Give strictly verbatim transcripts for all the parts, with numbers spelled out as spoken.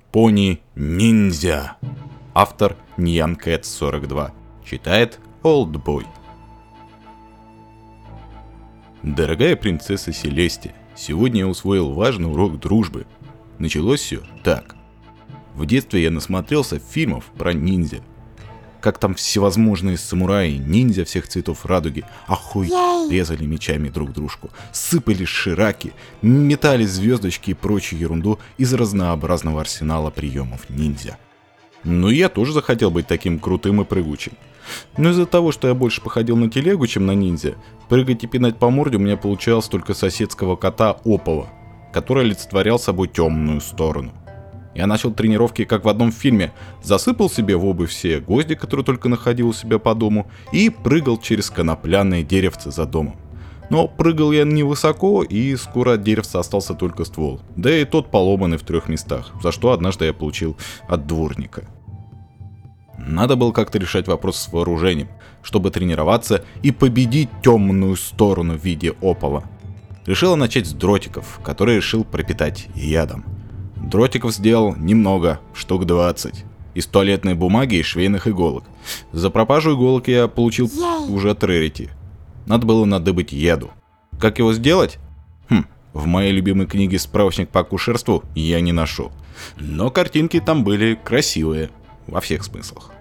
Пони-ниндзя. Автор Ньянкэт сорок два. Читает Олдбой. Дорогая принцесса Селестия, сегодня я усвоил важный урок дружбы. Началось все так. В детстве я насмотрелся фильмов про ниндзя. Как там всевозможные самураи, ниндзя всех цветов радуги, охуеть, резали мечами друг дружку, сыпали шираки, метали звездочки и прочую ерунду из разнообразного арсенала приемов ниндзя. Ну я тоже захотел быть таким крутым и прыгучим. Но из-за того, что я больше походил на телегу, чем на ниндзя, прыгать и пинать по морде у меня получалось только соседского кота Опала, который олицетворял собой темную сторону. Я начал тренировки, как в одном фильме, засыпал себе в обувь все гвозди, которые только находил у себя по дому, и прыгал через конопляные деревца за домом. Но прыгал я невысоко, и скоро от деревца остался только ствол, да и тот поломанный в трех местах, за что однажды я получил от дворника. Надо было как-то решать вопрос с вооружением, чтобы тренироваться и победить темную сторону в виде Опала. Решила начать с дротиков, которые решил пропитать ядом. Дротиков сделал немного, штук двадцать. Из туалетной бумаги и швейных иголок. За пропажу иголок я получил уже от Рэрити. Надо было надыбать яду. Как его сделать? Хм, в моей любимой книге «Справочник по акушерству» я не нашел. Но картинки там были красивые. Во всех смыслах.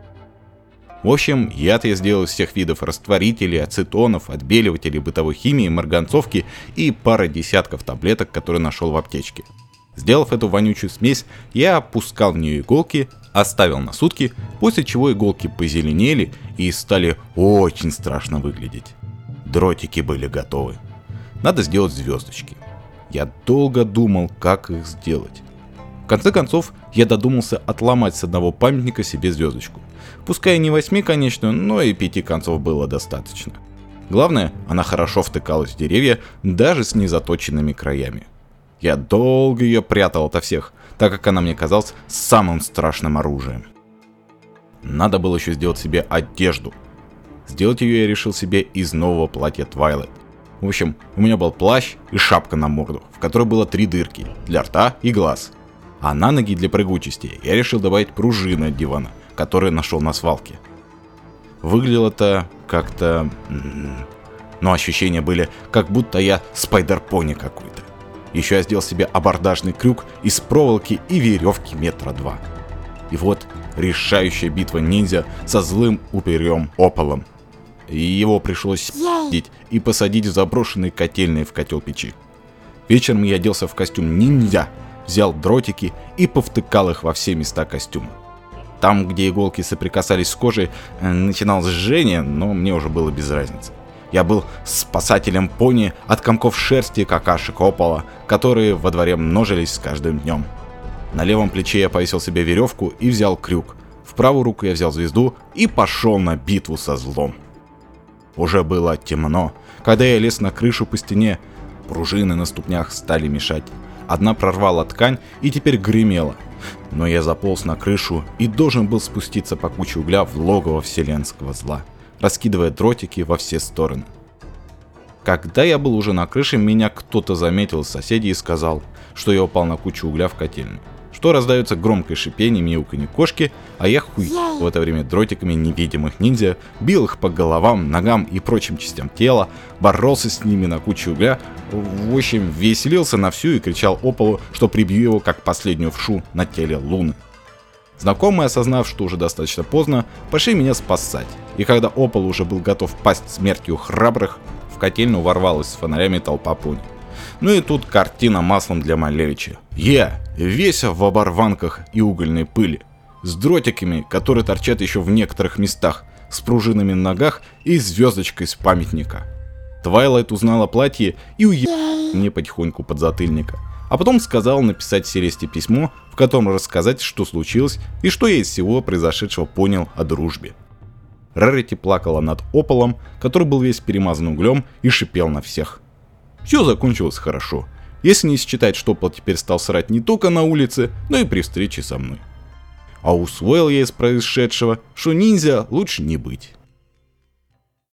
В общем, яд я сделал из всех видов растворителей, ацетонов, отбеливателей, бытовой химии, марганцовки и пары десятков таблеток, которые нашел в аптечке. Сделав эту вонючую смесь, я опускал в нее иголки, оставил на сутки, после чего иголки позеленели и стали очень страшно выглядеть. Дротики были готовы. Надо сделать звездочки. Я долго думал, как их сделать. В конце концов, я додумался отломать с одного памятника себе звездочку. Пускай не восьмиконечную, но и пяти концов было достаточно. Главное, она хорошо втыкалась в деревья, даже с незаточенными краями. Я долго ее прятал ото всех, так как она мне казалась самым страшным оружием. Надо было еще сделать себе одежду. Сделать ее я решил себе из нового платья Твайлайт. В общем, у меня был плащ и шапка на морду, в которой было три дырки, для рта и глаз. А на ноги для прыгучести я решил добавить пружины от дивана, которые нашел на свалке. Выглядело это как-то... Но ощущения были, как будто я спайдер-пони какой-то. Еще я сделал себе абордажный крюк из проволоки и веревки метра два. И вот решающая битва ниндзя со злым упырем Опалом. И его пришлось с***ть и посадить в заброшенные котельные в котел печи. Вечером я оделся в костюм ниндзя, взял дротики и повтыкал их во все места костюма. Там, где иголки соприкасались с кожей, начиналось жжение, но мне уже было без разницы. Я был спасателем пони от комков шерсти какашек Опала, которые во дворе множились с каждым днем. На левом плече я повесил себе веревку и взял крюк. В правую руку я взял звезду и пошел на битву со злом. Уже было темно, когда я лез на крышу по стене. Пружины на ступнях стали мешать. Одна прорвала ткань и теперь гремела. Но я заполз на крышу и должен был спуститься по куче угля в логово вселенского зла, раскидывая дротики во все стороны. Когда я был уже на крыше, меня кто-то заметил из соседей и сказал, что я упал на кучу угля в котельную. Что раздается громкое шипение, мяуканье кошки, а я хуй в это время дротиками невидимых ниндзя, бил их по головам, ногам и прочим частям тела, боролся с ними на куче угля, в общем, веселился на всю и кричал Опалу, что прибью его как последнюю вшу на теле Луны. Знакомые, осознав, что уже достаточно поздно, пошли меня спасать, и когда Опал уже был готов пасть смертью храбрых, в котельную ворвалась с фонарями толпа пони. Ну и тут картина маслом для Малевича. Я, весь в оборванках и угольной пыли, с дротиками, которые торчат еще в некоторых местах, с пружинами на ногах и звездочкой с памятника. Твайлайт узнала платье и уехала мне потихоньку подзатыльника. А потом сказал написать Селесте письмо, в котором рассказать, что случилось и что я из всего произошедшего понял о дружбе. Рэрити плакала над Опалом, который был весь перемазан углем и шипел на всех. Все закончилось хорошо, если не считать, что Опал теперь стал срать не только на улице, но и при встрече со мной. А усвоил я из происшедшего, что ниндзя лучше не быть.